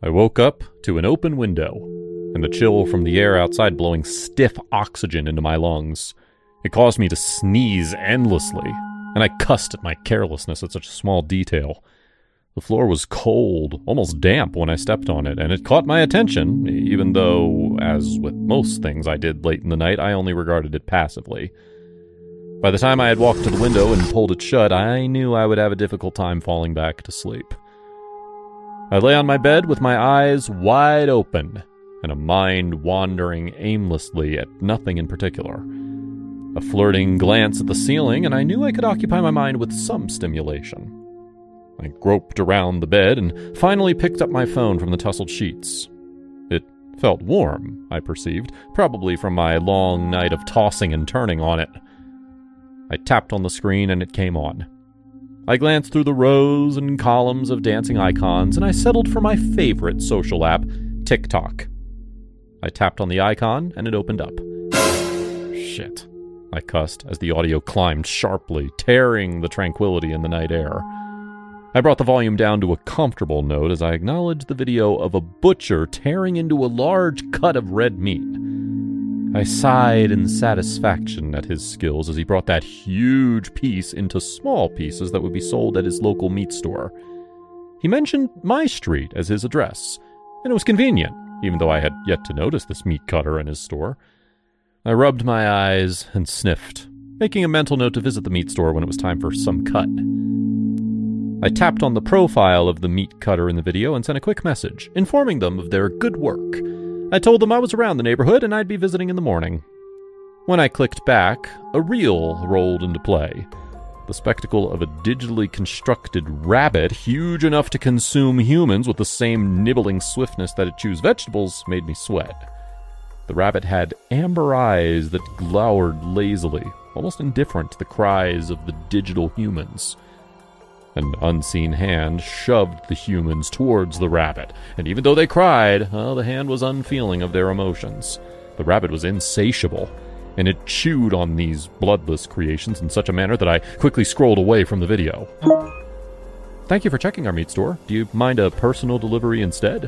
I woke up to an open window, and the chill from the air outside blowing stiff oxygen into my lungs. It caused me to sneeze endlessly, and I cussed at my carelessness at such a small detail. The floor was cold, almost damp when I stepped on it, and it caught my attention, even though, as with most things I did late in the night, I only regarded it passively. By the time I had walked to the window and pulled it shut, I knew I would have a difficult time falling back to sleep. I lay on my bed with my eyes wide open, and a mind wandering aimlessly at nothing in particular. A flirting glance at the ceiling, and I knew I could occupy my mind with some stimulation. I groped around the bed and finally picked up my phone from the tussled sheets. It felt warm, I perceived, probably from my long night of tossing and turning on it. I tapped on the screen and it came on. I glanced through the rows and columns of dancing icons, and I settled for my favorite social app, TikTok. I tapped on the icon, and it opened up. Shit, I cussed as the audio climbed sharply, tearing the tranquility in the night air. I brought the volume down to a comfortable note as I acknowledged the video of a butcher tearing into a large cut of red meat. I sighed in satisfaction at his skills as he brought that huge piece into small pieces that would be sold at his local meat store. He mentioned my street as his address, and it was convenient, even though I had yet to notice this meat cutter in his store. I rubbed my eyes and sniffed, making a mental note to visit the meat store when it was time for some cut. I tapped on the profile of the meat cutter in the video and sent a quick message, informing them of their good work. I told them I was around the neighborhood and I'd be visiting in the morning. When I clicked back, a reel rolled into play. The spectacle of a digitally constructed rabbit, huge enough to consume humans with the same nibbling swiftness that it chews vegetables, made me sweat. The rabbit had amber eyes that glowered lazily, almost indifferent to the cries of the digital humans. An unseen hand shoved the humans towards the rabbit, and even though they cried, the hand was unfeeling of their emotions. The rabbit was insatiable, and it chewed on these bloodless creations in such a manner that I quickly scrolled away from the video. "Thank you for checking our meat store. Do you mind a personal delivery instead?"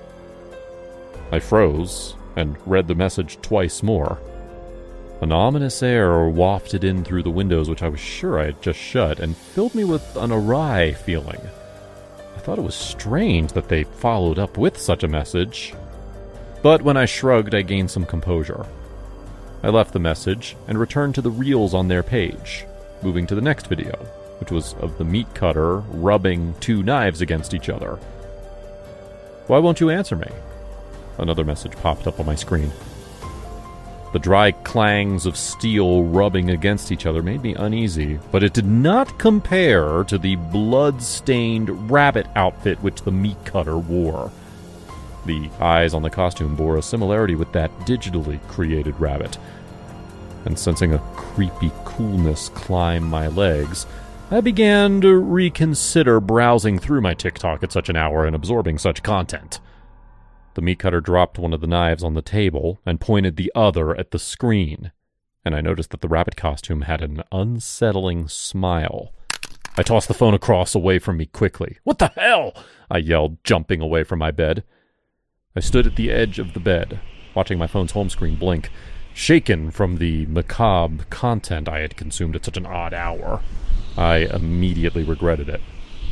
I froze and read the message twice more. An ominous air wafted in through the windows, which I was sure I had just shut, and filled me with an awry feeling. I thought it was strange that they followed up with such a message. But when I shrugged, I gained some composure. I left the message and returned to the reels on their page, moving to the next video, which was of the meat cutter rubbing two knives against each other. "Why won't you answer me?" Another message popped up on my screen. The dry clangs of steel rubbing against each other made me uneasy, but it did not compare to the blood-stained rabbit outfit which the meat cutter wore. The eyes on the costume bore a similarity with that digitally created rabbit. And sensing a creepy coolness climb my legs, I began to reconsider browsing through my TikTok at such an hour and absorbing such content. The meat cutter dropped one of the knives on the table and pointed the other at the screen, and I noticed that the rabbit costume had an unsettling smile. I tossed the phone across away from me quickly. "What the hell?" I yelled, jumping away from my bed. I stood at the edge of the bed, watching my phone's home screen blink, shaken from the macabre content I had consumed at such an odd hour. I immediately regretted it.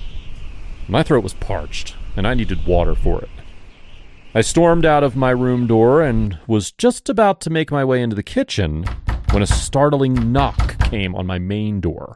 My throat was parched, and I needed water for it. I stormed out of my room door and was just about to make my way into the kitchen when a startling knock came on my main door.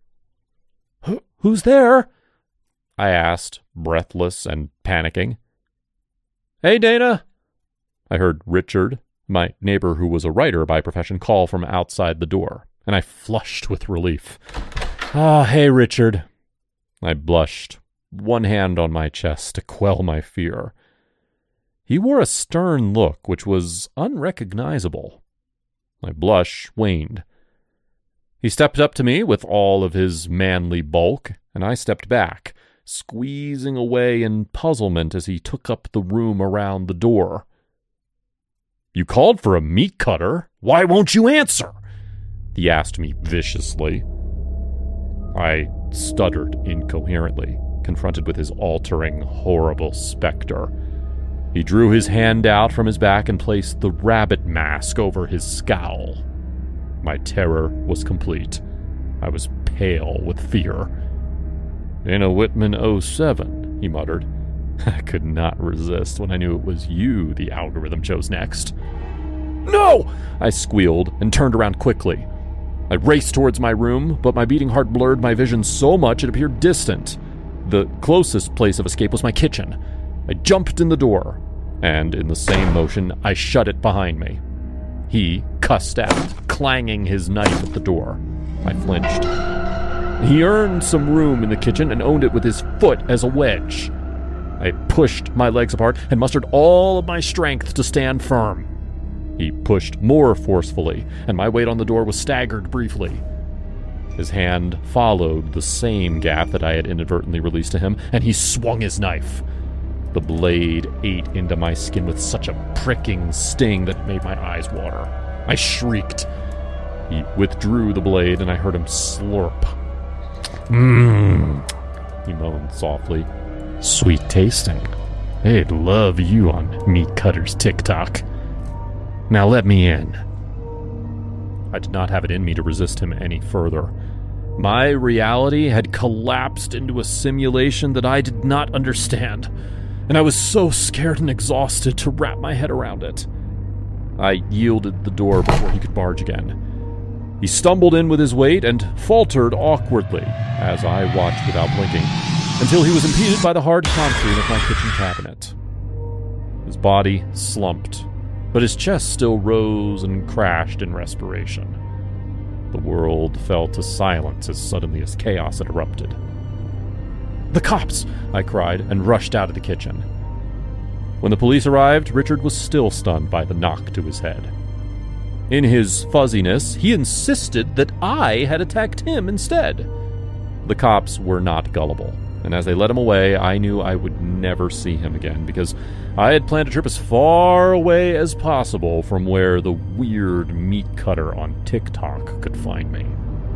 "Who's there?" I asked, breathless and panicking. "Hey, Dana!" I heard Richard, my neighbor who was a writer by profession, call from outside the door, and I flushed with relief. Hey, Richard." I blushed, one hand on my chest to quell my fear. He wore a stern look which was unrecognizable. My blush waned. He stepped up to me with all of his manly bulk, and I stepped back, squeezing away in puzzlement as he took up the room around the door. "You called for a meat cutter? Why won't you answer?" he asked me viciously. I stuttered incoherently, confronted with his altering, horrible specter. He drew his hand out from his back and placed the rabbit mask over his scowl. My terror was complete. I was pale with fear. "In a Whitman 07, he muttered. I could not resist when I knew it was you the algorithm chose next. "No!" I squealed and turned around quickly. I raced towards my room, but my beating heart blurred my vision so much it appeared distant. The closest place of escape was my kitchen. I jumped in the door, and in the same motion, I shut it behind me. He cussed out, clanging his knife at the door. I flinched. He earned some room in the kitchen and owned it with his foot as a wedge. I pushed my legs apart and mustered all of my strength to stand firm. He pushed more forcefully, and my weight on the door was staggered briefly. His hand followed the same gap that I had inadvertently released to him, and he swung his knife. The blade ate into my skin with such a pricking sting that it made my eyes water. I shrieked. He withdrew the blade, and I heard him slurp. He moaned softly. "Sweet tasting. They'd love you on Meat Cutter's TikTok. Now let me in." I did not have it in me to resist him any further. My reality had collapsed into a simulation that I did not understand, and I was so scared and exhausted to wrap my head around it. I yielded the door before he could barge again. He stumbled in with his weight and faltered awkwardly as I watched without blinking, until he was impeded by the hard concrete of my kitchen cabinet. His body slumped, but his chest still rose and crashed in respiration. The world fell to silence as suddenly as chaos had erupted. "The cops!" I cried, and rushed out of the kitchen. When the police arrived, Richard was still stunned by the knock to his head. In his fuzziness, he insisted that I had attacked him instead. The cops were not gullible, and as they led him away, I knew I would never see him again, because I had planned a trip as far away as possible from where the weird meat cutter on TikTok could find me.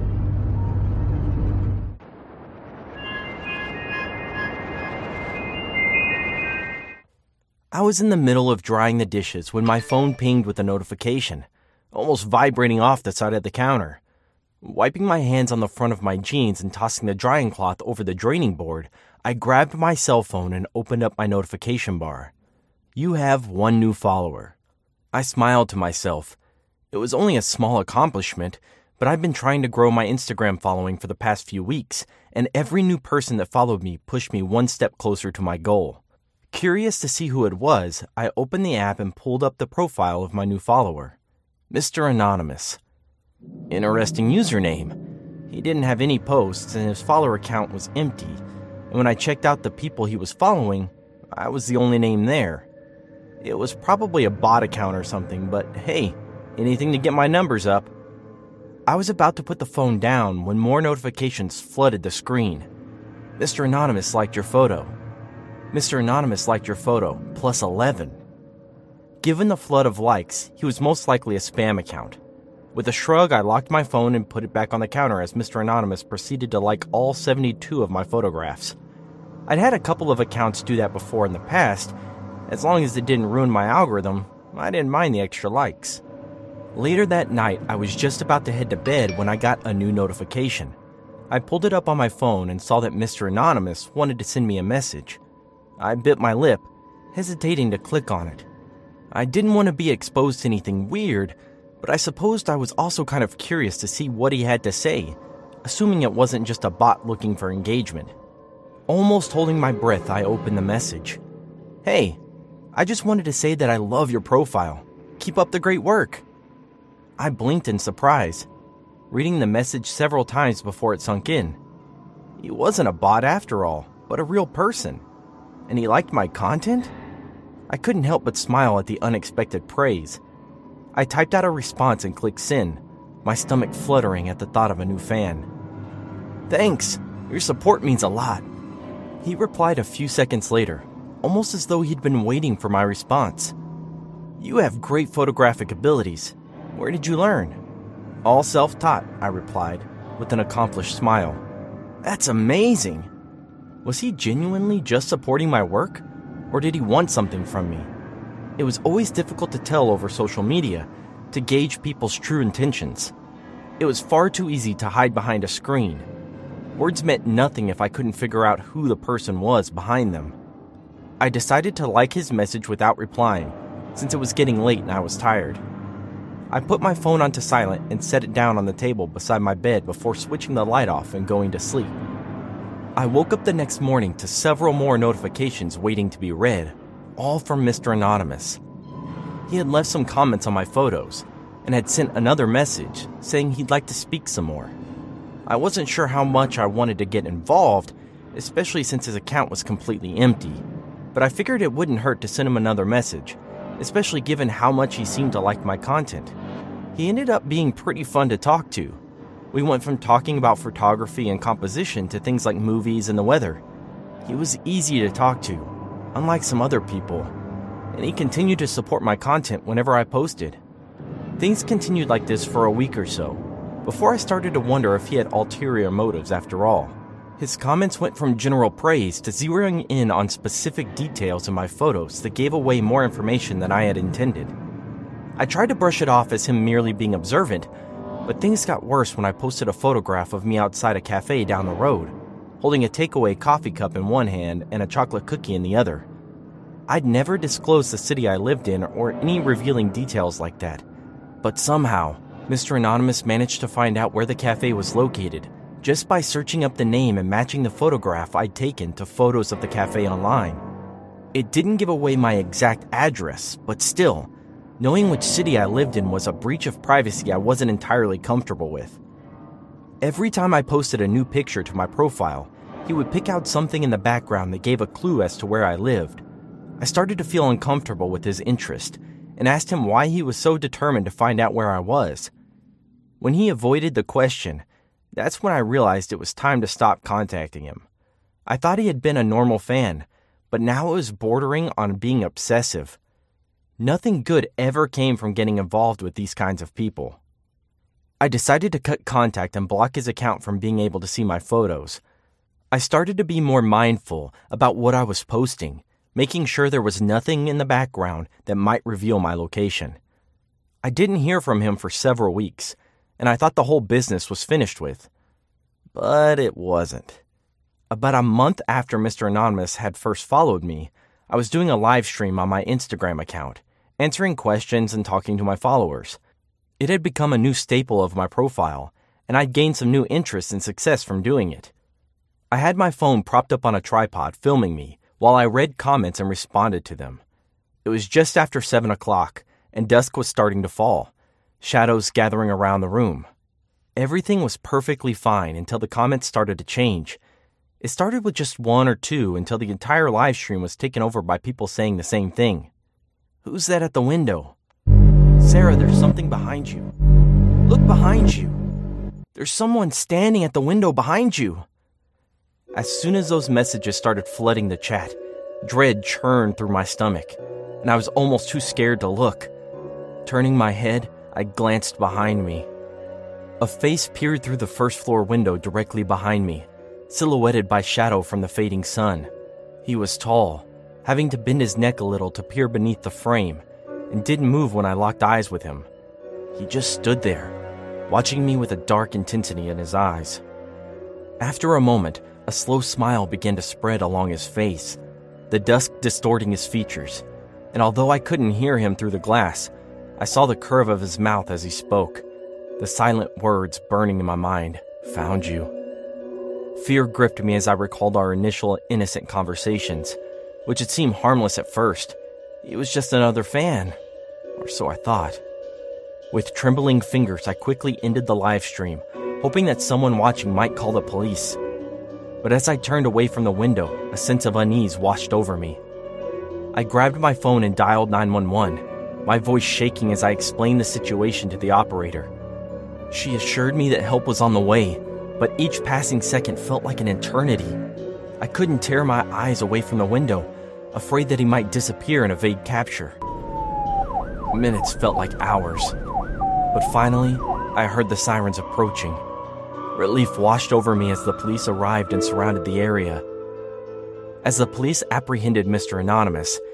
I was in the middle of drying the dishes when my phone pinged with a notification, almost vibrating off the side of the counter. Wiping my hands on the front of my jeans and tossing the drying cloth over the draining board, I grabbed my cell phone and opened up my notification bar. "You have 1 new follower." I smiled to myself. It was only a small accomplishment, but I've been trying to grow my Instagram following for the past few weeks, and every new person that followed me pushed me 1 step closer to my goal. Curious to see who it was, I opened the app and pulled up the profile of my new follower. Mr. Anonymous. Interesting username. He didn't have any posts, and his follower count was empty. And when I checked out the people he was following, I was the only name there. It was probably a bot account or something, but hey, anything to get my numbers up. I was about to put the phone down when more notifications flooded the screen. Mr. Anonymous liked your photo. Mr. Anonymous liked your photo, plus 11. Given the flood of likes, he was most likely a spam account. With a shrug, I locked my phone and put it back on the counter as Mr. Anonymous proceeded to like all 72 of my photographs. I'd had a couple of accounts do that before in the past. As long as it didn't ruin my algorithm, I didn't mind the extra likes. Later that night, I was just about to head to bed when I got a new notification. I pulled it up on my phone and saw that Mr. Anonymous wanted to send me a message. I bit my lip, hesitating to click on it. I didn't want to be exposed to anything weird, but I supposed I was also kind of curious to see what he had to say, assuming it wasn't just a bot looking for engagement. Almost holding my breath, I opened the message. "Hey, I just wanted to say that I love your profile. Keep up the great work." I blinked in surprise, reading the message several times before it sunk in. He wasn't a bot after all, but a real person. And he liked my content? I couldn't help but smile at the unexpected praise. I typed out a response and clicked send, my stomach fluttering at the thought of a new fan. "Thanks, your support means a lot." He replied a few seconds later, almost as though he'd been waiting for my response. "You have great photographic abilities. Where did you learn?" "All self-taught," I replied, with an accomplished smile. "That's amazing!" Was he genuinely just supporting my work? Or did he want something from me? it was always difficult to tell over social media to gauge people's true intentions. It was far too easy to hide behind a screen. Words meant nothing if I couldn't figure out who the person was behind them. I decided to like his message without replying, since it was getting late and I was tired. I put my phone onto silent and set it down on the table beside my bed before switching the light off and going to sleep. I woke up the next morning to several more notifications waiting to be read, all from Mr. Anonymous. He had left some comments on my photos and had sent another message saying he'd like to speak some more. I wasn't sure how much I wanted to get involved, especially since his account was completely empty, but I figured it wouldn't hurt to send him another message, especially given how much he seemed to like my content. He ended up being pretty fun to talk to. We went from talking about photography and composition to things like movies and the weather. He was easy to talk to, unlike some other people, and he continued to support my content whenever I posted. Things continued like this for a week or so, before I started to wonder if he had ulterior motives after all. His comments went from general praise to zeroing in on specific details in my photos that gave away more information than I had intended. I tried to brush it off as him merely being observant, but things got worse when I posted a photograph of me outside a cafe down the road, holding a takeaway coffee cup in one hand and a chocolate cookie in the other. I'd never disclosed the city I lived in or any revealing details like that, but somehow, Mr. Anonymous managed to find out where the cafe was located just by searching up the name and matching the photograph I'd taken to photos of the cafe online. It didn't give away my exact address, but still, knowing which city I lived in was a breach of privacy I wasn't entirely comfortable with. Every time I posted a new picture to my profile, he would pick out something in the background that gave a clue as to where I lived. I started to feel uncomfortable with his interest and asked him why he was so determined to find out where I was. When he avoided the question, that's when I realized it was time to stop contacting him. I thought he had been a normal fan, but now it was bordering on being obsessive. Nothing good ever came from getting involved with these kinds of people. I decided to cut contact and block his account from being able to see my photos. I started to be more mindful about what I was posting, making sure there was nothing in the background that might reveal my location. I didn't hear from him for several weeks, and I thought the whole business was finished with. But it wasn't. About a month after Mr. Anonymous had first followed me, I was doing a live stream on my Instagram account, answering questions and talking to my followers. It had become a new staple of my profile, and I'd gained some new interest and success from doing it. I had my phone propped up on a tripod filming me while I read comments and responded to them. It was just after 7 o'clock, and dusk was starting to fall, shadows gathering around the room. Everything was perfectly fine until the comments started to change. It started with just one or two until the entire live stream was taken over by people saying the same thing. "Who's that at the window? Sarah, there's something behind you. Look behind you. There's someone standing at the window behind you." As soon as those messages started flooding the chat, dread churned through my stomach, and I was almost too scared to look. Turning my head, I glanced behind me. A face peered through the first-floor window directly behind me, silhouetted by shadow from the fading sun. He was tall, having to bend his neck a little to peer beneath the frame, and didn't move when I locked eyes with him. He just stood there, watching me with a dark intensity in his eyes. After a moment, a slow smile began to spread along his face, the dusk distorting his features, and although I couldn't hear him through the glass, I saw the curve of his mouth as he spoke, the silent words burning in my mind. "Found you." Fear gripped me as I recalled our initial innocent conversations, which had seemed harmless at first. He was just another fan, or so I thought. With trembling fingers, I quickly ended the live stream, hoping that someone watching might call the police. But as I turned away from the window, a sense of unease washed over me. I grabbed my phone and dialed 911, my voice shaking as I explained the situation to the operator. She assured me that help was on the way, but each passing second felt like an eternity. I couldn't tear my eyes away from the window, afraid that he might disappear in a vague capture. Minutes felt like hours, but finally, I heard the sirens approaching. Relief washed over me as the police arrived and surrounded the area. As the police apprehended Mr. Anonymous,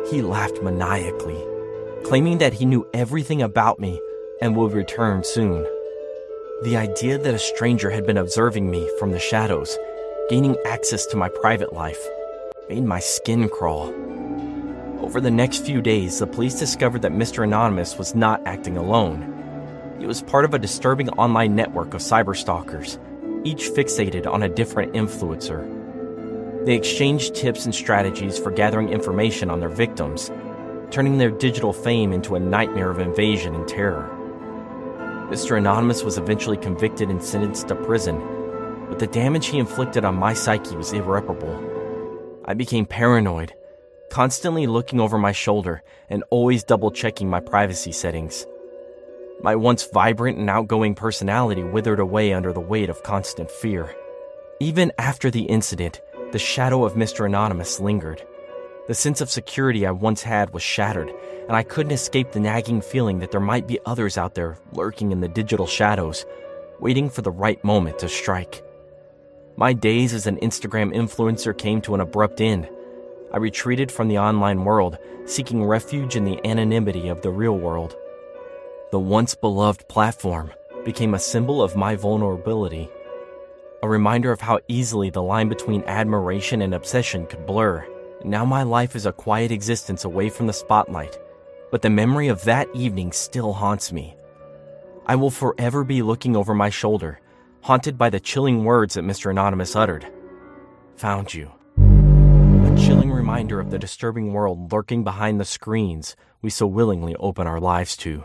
He laughed maniacally, claiming that he knew everything about me and would return soon. The idea that a stranger had been observing me from the shadows, gaining access to my private life, made my skin crawl. Over the next few days, the police discovered that Mr. Anonymous was not acting alone. He was part of a disturbing online network of cyberstalkers, each fixated on a different influencer. They exchanged tips and strategies for gathering information on their victims, turning their digital fame into a nightmare of invasion and terror. Mr. Anonymous was eventually convicted and sentenced to prison, but the damage he inflicted on my psyche was irreparable. I became paranoid, constantly looking over my shoulder and always double-checking my privacy settings. My once vibrant and outgoing personality withered away under the weight of constant fear. Even after the incident, the shadow of Mr. Anonymous lingered. The sense of security I once had was shattered, and I couldn't escape the nagging feeling that there might be others out there lurking in the digital shadows, waiting for the right moment to strike. My days as an Instagram influencer came to an abrupt end. I retreated from the online world, seeking refuge in the anonymity of the real world. The once beloved platform became a symbol of my vulnerability, a reminder of how easily the line between admiration and obsession could blur. Now my life is a quiet existence away from the spotlight, but the memory of that evening still haunts me. I will forever be looking over my shoulder, haunted by the chilling words that Mr. Anonymous uttered. Found you. A chilling reminder of the disturbing world lurking behind the screens we so willingly open our lives to.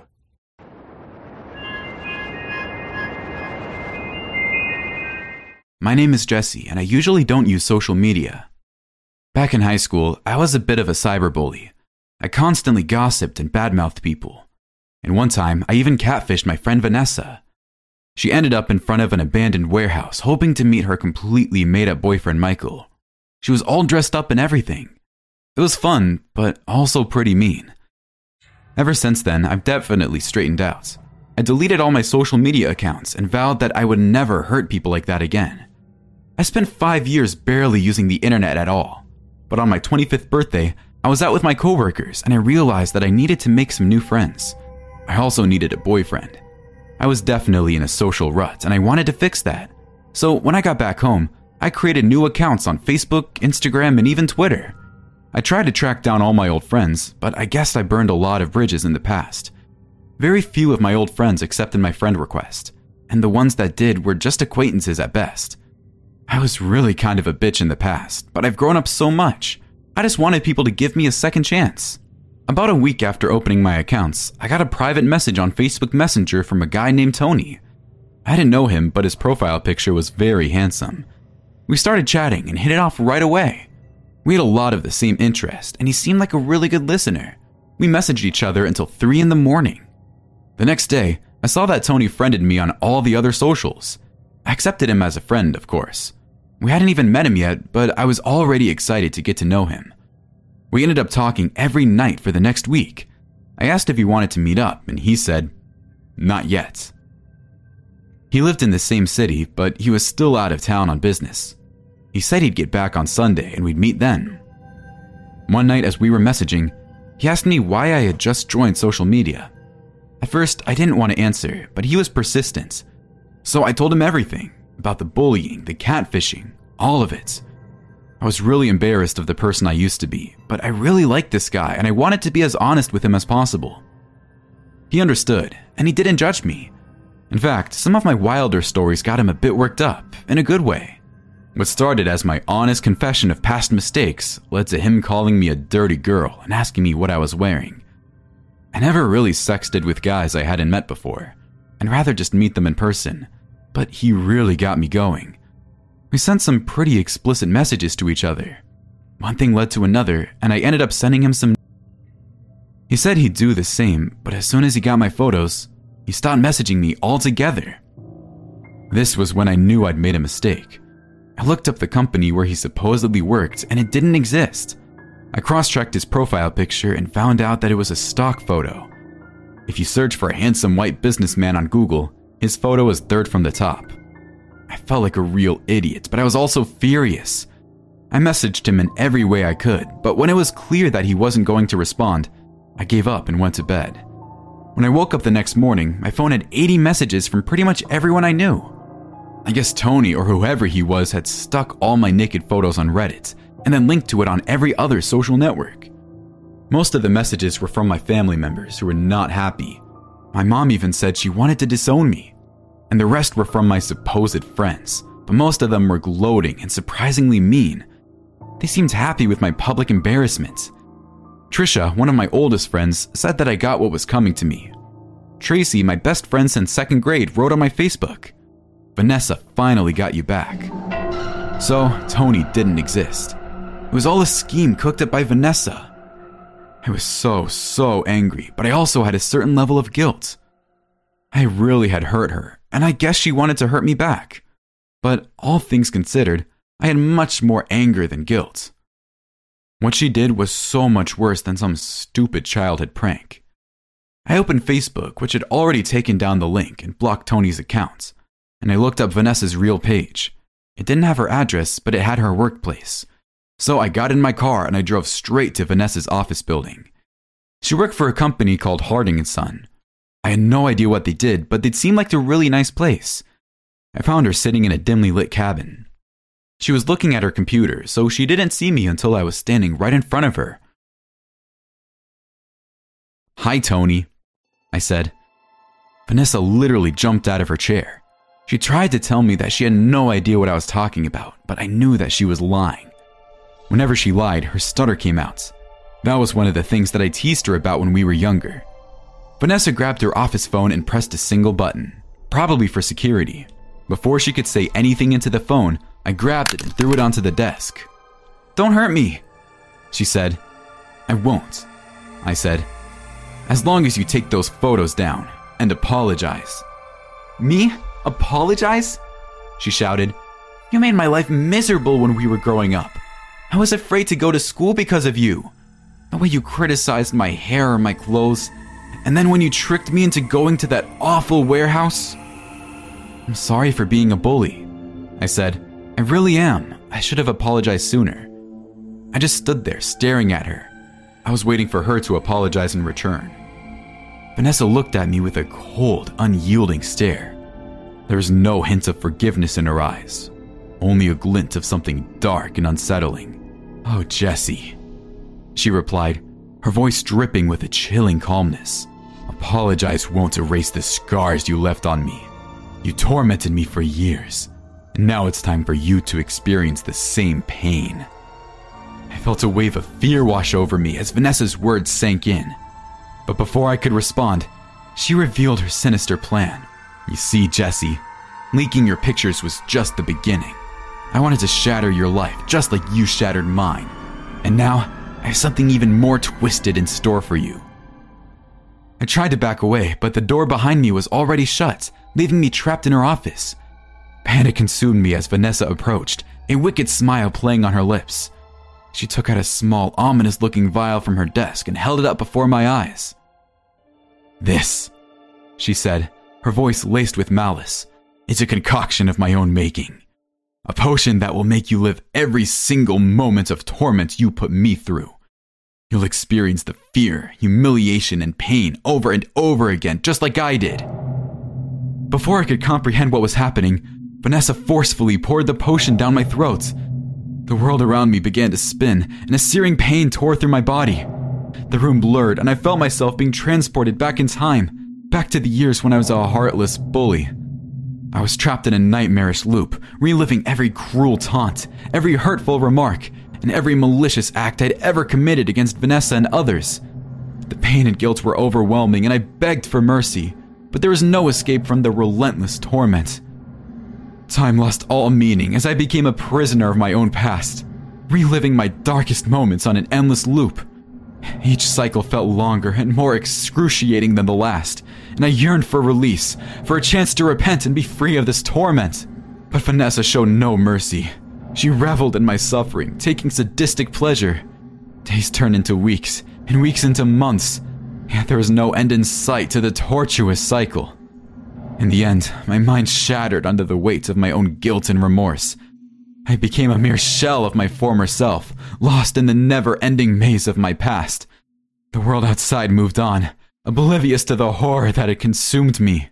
My name is Jesse, and I usually don't use social media. Back in high school, I was a bit of a cyberbully. I constantly gossiped and badmouthed people. And one time, I even catfished my friend Vanessa. She ended up in front of an abandoned warehouse, hoping to meet her completely made-up boyfriend Michael. She was all dressed up and everything. It was fun, but also pretty mean. Ever since then, I've definitely straightened out. I deleted all my social media accounts and vowed that I would never hurt people like that again. I spent 5 years barely using the internet at all. But on my 25th birthday, I was out with my coworkers and I realized that I needed to make some new friends. I also needed a boyfriend. I was definitely in a social rut and I wanted to fix that. So when I got back home, I created new accounts on Facebook, Instagram, and even Twitter. I tried to track down all my old friends, but I guess I burned a lot of bridges in the past. Very few of my old friends accepted my friend request, and the ones that did were just acquaintances at best. I was really kind of a bitch in the past, but I've grown up so much. I just wanted people to give me a second chance. About a week after opening my accounts, I got a private message on Facebook Messenger from a guy named Tony. I didn't know him, but his profile picture was very handsome. We started chatting and hit it off right away. We had a lot of the same interest, and he seemed like a really good listener. We messaged each other until 3 in the morning. The next day, I saw that Tony friended me on all the other socials. I accepted him as a friend, of course. We hadn't even met him yet, but I was already excited to get to know him. We ended up talking every night for the next week. I asked if he wanted to meet up, and he said, "Not yet." He lived in the same city, but he was still out of town on business. He said he'd get back on Sunday and we'd meet then. One night as we were messaging, he asked me why I had just joined social media. At first, I didn't want to answer, but he was persistent. So I told him everything, about the bullying, the catfishing, all of it. I was really embarrassed of the person I used to be, but I really liked this guy and I wanted to be as honest with him as possible. He understood, and he didn't judge me. In fact, some of my wilder stories got him a bit worked up, in a good way. What started as my honest confession of past mistakes led to him calling me a dirty girl and asking me what I was wearing. I never really sexted with guys I hadn't met before. I'd rather just meet them in person, but he really got me going. We sent some pretty explicit messages to each other. One thing led to another, and I ended up sending him some. He said he'd do the same, but as soon as he got my photos, he stopped messaging me altogether. This was when I knew I'd made a mistake. I looked up the company where he supposedly worked, and it didn't exist. I cross-checked his profile picture and found out that it was a stock photo. If you search for a handsome white businessman on Google, his photo was third from the top. I felt like a real idiot, but I was also furious. I messaged him in every way I could, but when it was clear that he wasn't going to respond, I gave up and went to bed. When I woke up the next morning, my phone had 80 messages from pretty much everyone I knew. I guess Tony or whoever he was had stuck all my naked photos on Reddit and then linked to it on every other social network. Most of the messages were from my family members who were not happy. My mom even said she wanted to disown me. And the rest were from my supposed friends, but most of them were gloating and surprisingly mean. They seemed happy with my public embarrassment. Trisha, one of my oldest friends, said that I got what was coming to me. Tracy, my best friend since second grade, wrote on my Facebook, "Vanessa finally got you back." So, Tony didn't exist. It was all a scheme cooked up by Vanessa. I was so angry, but I also had a certain level of guilt. I really had hurt her, and I guess she wanted to hurt me back. But all things considered, I had much more anger than guilt. What she did was so much worse than some stupid childhood prank. I opened Facebook, which had already taken down the link and blocked Tony's account, and I looked up Vanessa's real page. It didn't have her address, but it had her workplace. So I got in my car and I drove straight to Vanessa's office building. She worked for a company called Harding & Son. I had no idea what they did, but they'd seemed like a really nice place. I found her sitting in a dimly lit cabin. She was looking at her computer, so she didn't see me until I was standing right in front of her. "Hi, Tony," I said. Vanessa literally jumped out of her chair. She tried to tell me that she had no idea what I was talking about, but I knew that she was lying. Whenever she lied, her stutter came out. That was one of the things that I teased her about when we were younger. Vanessa grabbed her office phone and pressed a single button, probably for security. Before she could say anything into the phone, I grabbed it and threw it onto the desk. "Don't hurt me," she said. "I won't," I said. "As long as you take those photos down and apologize." "Me? Apologize?" she shouted. "You made my life miserable when we were growing up. I was afraid to go to school because of you. The way you criticized my hair or my clothes, and then when you tricked me into going to that awful warehouse." "I'm sorry for being a bully," I said. "I really am. I should have apologized sooner." I just stood there staring at her. I was waiting for her to apologize in return. Vanessa looked at me with a cold, unyielding stare. There was no hint of forgiveness in her eyes, only a glint of something dark and unsettling. "Oh, Jesse," she replied, her voice dripping with a chilling calmness. "Apologize won't erase the scars you left on me. You tormented me for years, and now it's time for you to experience the same pain." I felt a wave of fear wash over me as Vanessa's words sank in. But before I could respond, she revealed her sinister plan. "You see, Jesse, leaking your pictures was just the beginning. I wanted to shatter your life just like you shattered mine. And now, I have something even more twisted in store for you." I tried to back away, but the door behind me was already shut, leaving me trapped in her office. Panic consumed me as Vanessa approached, a wicked smile playing on her lips. She took out a small, ominous-looking vial from her desk and held it up before my eyes. "This," she said, her voice laced with malice, "is a concoction of my own making. A potion that will make you live every single moment of torment you put me through. You'll experience the fear, humiliation, and pain over and over again, just like I did." Before I could comprehend what was happening, Vanessa forcefully poured the potion down my throat. The world around me began to spin, and a searing pain tore through my body. The room blurred, and I felt myself being transported back in time, back to the years when I was a heartless bully. I was trapped in a nightmarish loop, reliving every cruel taunt, every hurtful remark, and every malicious act I'd ever committed against Vanessa and others. The pain and guilt were overwhelming, and I begged for mercy, but there was no escape from the relentless torment. Time lost all meaning as I became a prisoner of my own past, reliving my darkest moments on an endless loop. Each cycle felt longer and more excruciating than the last, and I yearned for release, for a chance to repent and be free of this torment. But Vanessa showed no mercy. She reveled in my suffering, taking sadistic pleasure. Days turned into weeks, and weeks into months, yet there was no end in sight to the tortuous cycle. In the end, my mind shattered under the weight of my own guilt and remorse. I became a mere shell of my former self, lost in the never-ending maze of my past. The world outside moved on, oblivious to the horror that had consumed me.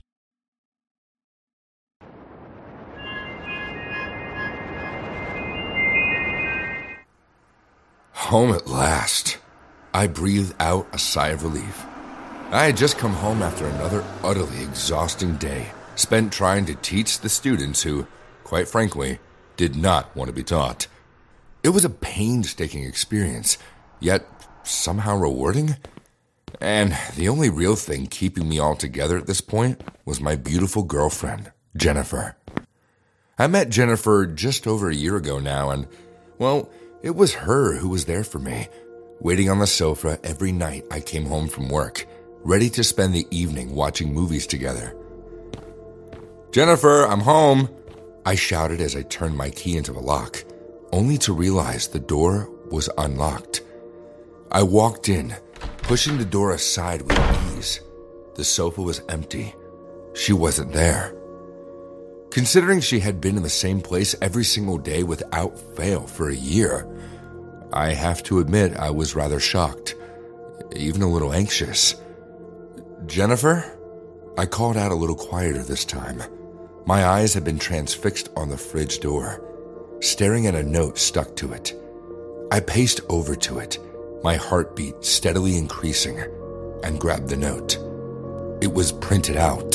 Home at last. I breathed out a sigh of relief. I had just come home after another utterly exhausting day, spent trying to teach the students who, quite frankly, did not want to be taught. It was a painstaking experience, yet somehow rewarding. And the only real thing keeping me all together at this point was my beautiful girlfriend, Jennifer. I met Jennifer just over a year ago now, and, well, it was her who was there for me, waiting on the sofa every night I came home from work, ready to spend the evening watching movies together. "Jennifer, I'm home," I shouted as I turned my key into the lock, only to realize the door was unlocked. I walked in, pushing the door aside with ease. The sofa was empty. She wasn't there. Considering she had been in the same place every single day without fail for a year, I have to admit I was rather shocked, even a little anxious. "Jennifer?" I called out a little quieter this time. My eyes had been transfixed on the fridge door, staring at a note stuck to it. I paced over to it, my heartbeat steadily increasing, and grabbed the note. It was printed out.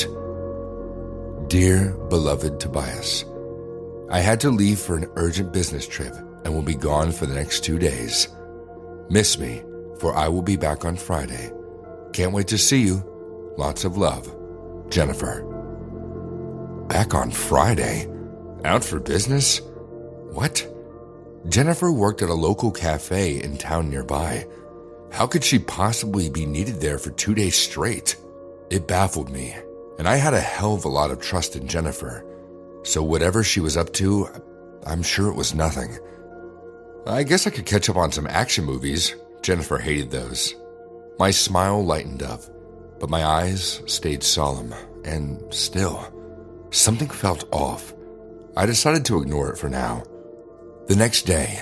"Dear beloved Tobias, I had to leave for an urgent business trip and will be gone for the next 2 days. Miss me, for I will be back on Friday. Can't wait to see you. Lots of love, Jennifer." Back on Friday? Out for business? What? Jennifer worked at a local cafe in town nearby. How could she possibly be needed there for 2 days straight? It baffled me, and I had a hell of a lot of trust in Jennifer. So whatever she was up to, I'm sure it was nothing. I guess I could catch up on some action movies. Jennifer hated those. My smile lightened up, but my eyes stayed solemn, and still, something felt off. I decided to ignore it for now. The next day.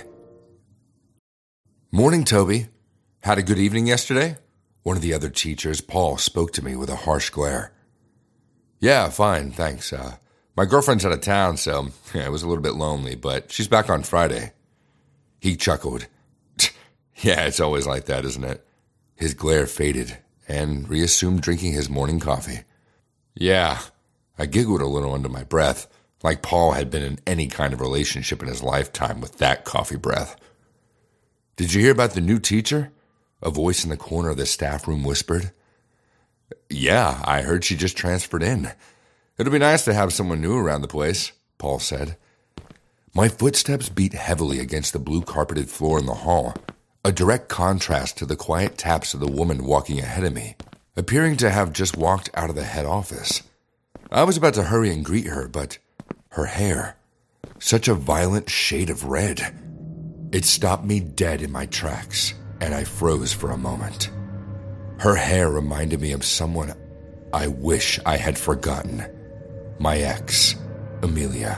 "Morning, Toby. Had a good evening yesterday?" One of the other teachers, Paul, spoke to me with a harsh glare. "Yeah, fine, thanks. My girlfriend's out of town, so it was a little bit lonely, but she's back on Friday." He chuckled. "Yeah, it's always like that, isn't it?" His glare faded, and reassumed drinking his morning coffee. "Yeah." I giggled a little under my breath, like Paul had been in any kind of relationship in his lifetime with that coffee breath. "Did you hear about the new teacher?" A voice in the corner of the staff room whispered. "Yeah, I heard she just transferred in. It'll be nice to have someone new around the place," Paul said. My footsteps beat heavily against the blue-carpeted floor in the hall, a direct contrast to the quiet taps of the woman walking ahead of me, appearing to have just walked out of the head office. I was about to hurry and greet her, but her hair, such a violent shade of red. It stopped me dead in my tracks, and I froze for a moment. Her hair reminded me of someone I wish I had forgotten. My ex, Amelia.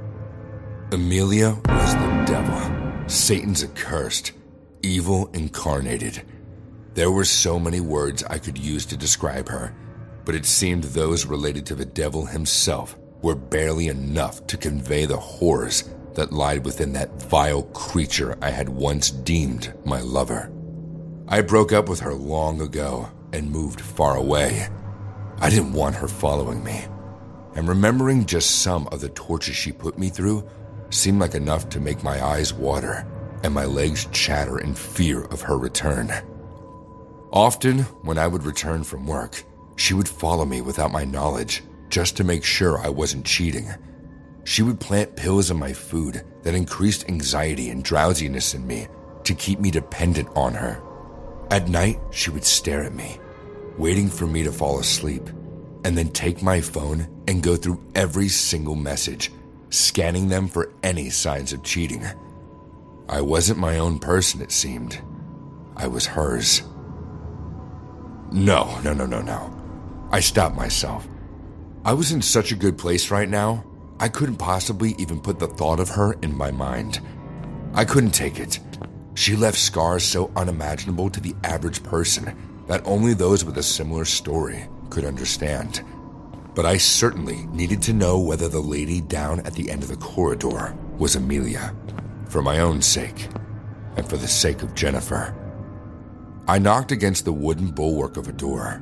Amelia was the devil, Satan's accursed, evil incarnated. There were so many words I could use to describe her, but it seemed those related to the devil himself were barely enough to convey the horrors that lied within that vile creature I had once deemed my lover. I broke up with her long ago and moved far away. I didn't want her following me, and remembering just some of the torture she put me through seemed like enough to make my eyes water and my legs chatter in fear of her return. Often, when I would return from work, she would follow me without my knowledge, just to make sure I wasn't cheating. She would plant pills in my food that increased anxiety and drowsiness in me to keep me dependent on her. At night, she would stare at me, waiting for me to fall asleep, and then take my phone and go through every single message, scanning them for any signs of cheating. I wasn't my own person, it seemed. I was hers. No. I stopped myself. I was in such a good place right now. I couldn't possibly even put the thought of her in my mind. I couldn't take it. She left scars so unimaginable to the average person that only those with a similar story could understand. But I certainly needed to know whether the lady down at the end of the corridor was Amelia, for my own sake, and for the sake of Jennifer. I knocked against the wooden bulwark of a door.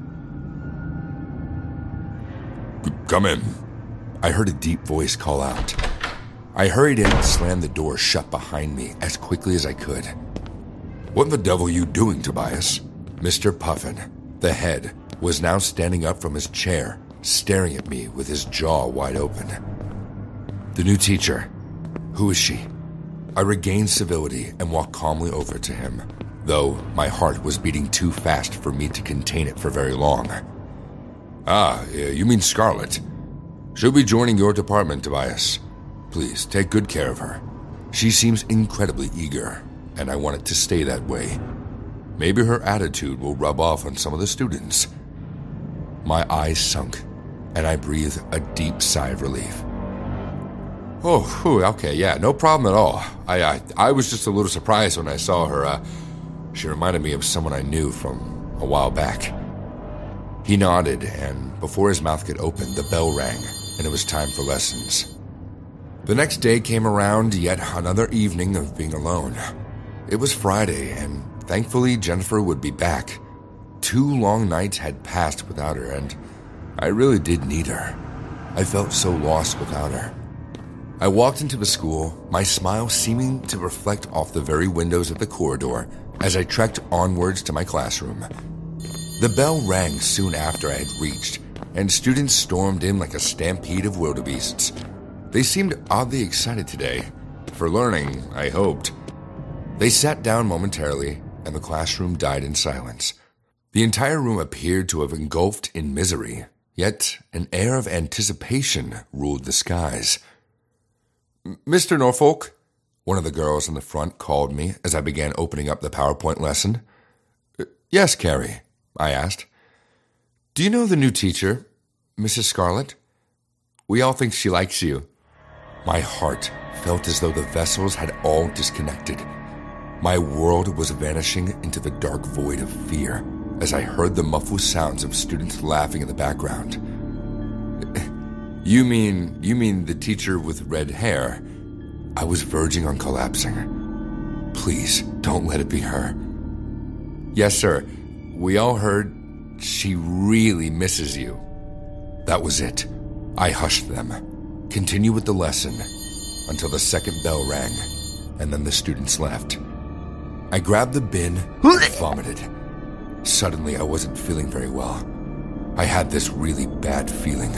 "Come in," I heard a deep voice call out. I hurried in and slammed the door shut behind me as quickly as I could. "What the devil are you doing, Tobias?" Mr. Puffin, the head, was now standing up from his chair, staring at me with his jaw wide open. "The new teacher. Who is she?" I regained civility and walked calmly over to him, though my heart was beating too fast for me to contain it for very long. "Ah, you mean Scarlett. She'll be joining your department, Tobias. Please, take good care of her. She seems incredibly eager, and I want it to stay that way. Maybe her attitude will rub off on some of the students." My eyes sunk, and I breathed a deep sigh of relief. "Oh, whew, okay, yeah, no problem at all. I was just a little surprised when I saw her. She reminded me of someone I knew from a while back." He nodded, and before his mouth could open, the bell rang, and it was time for lessons. The next day came around, yet another evening of being alone. It was Friday, and thankfully Jennifer would be back. 2 long nights had passed without her, and I really did need her. I felt so lost without her. I walked into the school, my smile seeming to reflect off the very windows of the corridor as I trekked onwards to my classroom. The bell rang soon after I had reached, and students stormed in like a stampede of wildebeests. They seemed oddly excited today. For learning, I hoped. They sat down momentarily, and the classroom died in silence. The entire room appeared to have engulfed in misery, yet an air of anticipation ruled the skies. "Mr. Norfolk," one of the girls in the front called me as I began opening up the PowerPoint lesson. "Yes, Carrie," I asked. "Do you know the new teacher, Mrs. Scarlett? We all think she likes you." My heart felt as though the vessels had all disconnected. My world was vanishing into the dark void of fear as I heard the muffled sounds of students laughing in the background. You mean the teacher with red hair?" I was verging on collapsing. "Please, don't let it be her." "Yes, sir. We all heard she really misses you." That was it. I hushed them. Continue with the lesson until the second bell rang, and then the students left. I grabbed the bin and vomited. Suddenly, I wasn't feeling very well. I had this really bad feeling.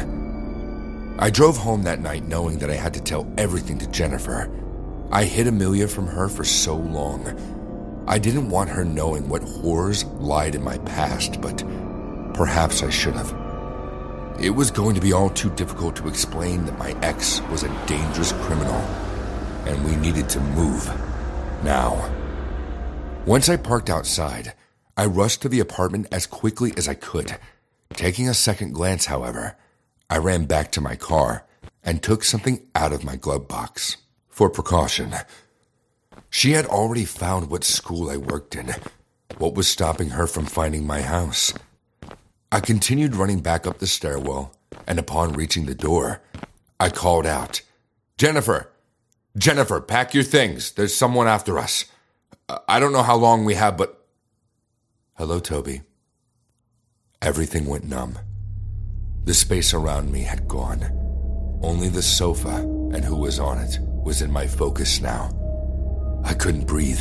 I drove home that night knowing that I had to tell everything to Jennifer. I hid Amelia from her for so long. I didn't want her knowing what horrors lied in my past, but perhaps I should have. It was going to be all too difficult to explain that my ex was a dangerous criminal, and we needed to move. Now. Once I parked outside, I rushed to the apartment as quickly as I could. Taking a second glance, however, I ran back to my car and took something out of my glove box, for precaution. She had already found what school I worked in. What was stopping her from finding my house? I continued running back up the stairwell, and upon reaching the door, I called out, Jennifer, pack your things. There's someone after us. I don't know how long we have, but..." "Hello, Toby." Everything went numb. The space around me had gone. Only the sofa and who was on it was in my focus now. I couldn't breathe.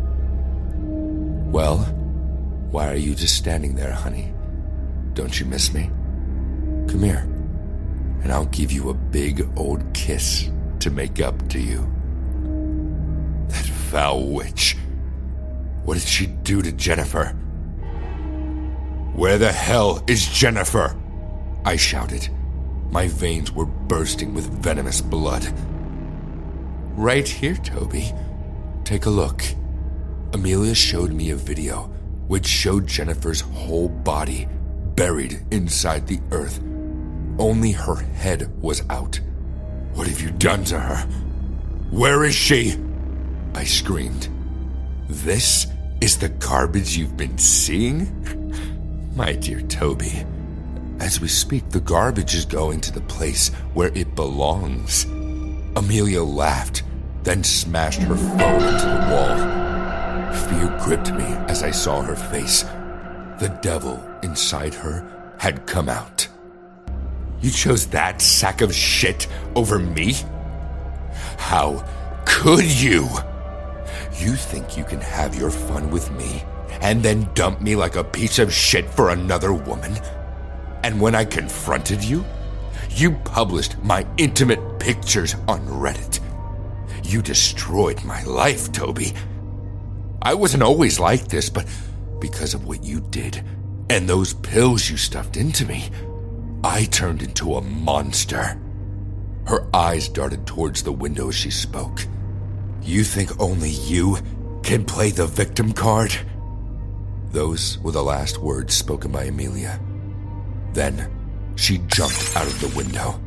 "Well, why are you just standing there, honey? Don't you miss me? Come here, and I'll give you a big old kiss to make up to you." That foul witch. What did she do to Jennifer? "Where the hell is Jennifer?" I shouted. My veins were bursting with venomous blood. "Right here, Toby. Take a look." Amelia showed me a video which showed Jennifer's whole body buried inside the earth. Only her head was out. What have you done to her? Where is she? I screamed. This is the garbage you've been seeing? My dear Toby, as we speak, the garbage is going to the place where it belongs. Amelia laughed, then smashed her phone into the wall. Fear gripped me as I saw her face. The devil inside her had come out. You chose that sack of shit over me? How could you? You think you can have your fun with me and then dump me like a piece of shit for another woman? And when I confronted you, you published my intimate pictures on Reddit. You destroyed my life, Toby. I wasn't always like this, but because of what you did and those pills you stuffed into me, I turned into a monster. Her eyes darted towards the window as she spoke. You think only you can play the victim card? Those were the last words spoken by Amelia. Then she jumped out of the window.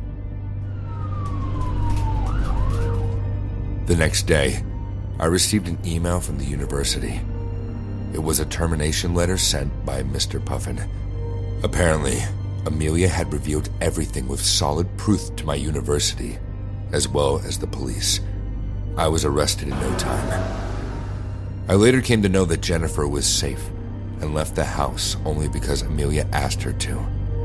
The next day, I received an email from the university. It was a termination letter sent by Mr. Puffin. Apparently, Amelia had revealed everything with solid proof to my university, as well as the police. I was arrested in no time. I later came to know that Jennifer was safe and left the house only because Amelia asked her to.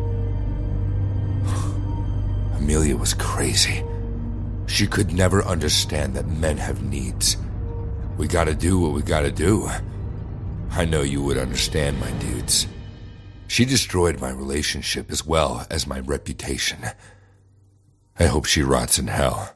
Amelia was crazy. She could never understand that men have needs. We gotta do what we gotta do. I know you would understand, my dudes. She destroyed my relationship as well as my reputation. I hope she rots in hell.